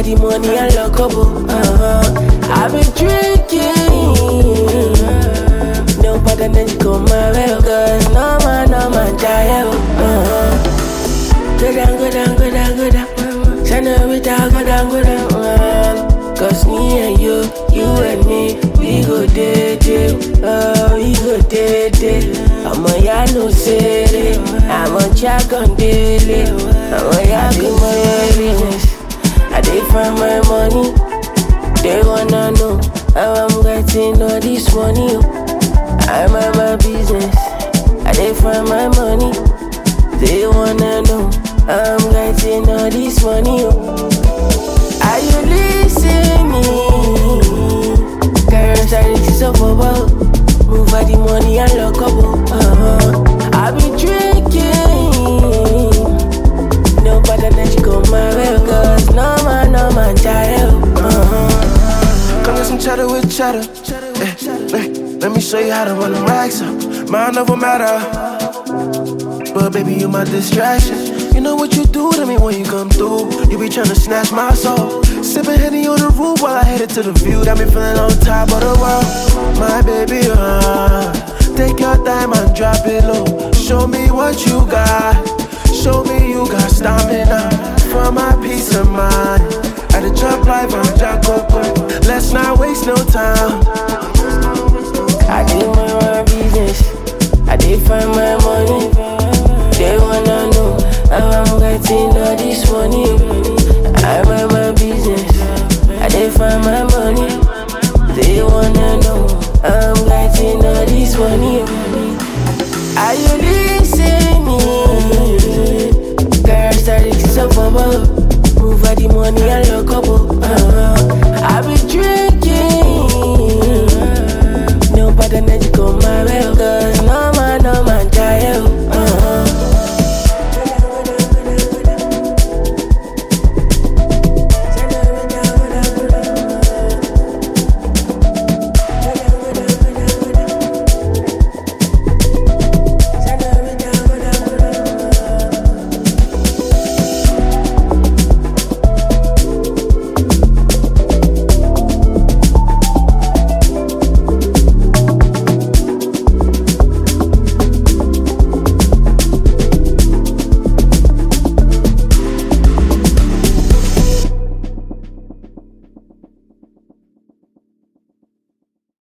the money and lockable. I've been drinking. No better than you come my way, cause no man, child. Go down, go down, go down, go down. Senorita, go down, go down. Cause me and you and me, we go day, we go day. I'm a yano city, I'm a jack on daily. I'm a yak in my business. I dey find my money. They wanna know how I'm getting all this money. I'm at my business. I dey find my money. They wanna know how I'm getting all this money. Are you listening? Current is up above. Move for the money and lock up. I be drinking. No better than you come my way, cause no man, child. Come get some cheddar with cheddar. Let me show you how to run the racks up. Mine never matter, but baby, you my distraction. You know what you do to me when you come through. You be tryna snatch my soul. Sippin' Henny on the roof while I headed to the view. Got me feeling on top of the world. My baby, take your time and drop it low. Show me what you got. Show me you got stamina. For my peace of mind. At the jump life, I'm Jack Coco. Let's not waste no time.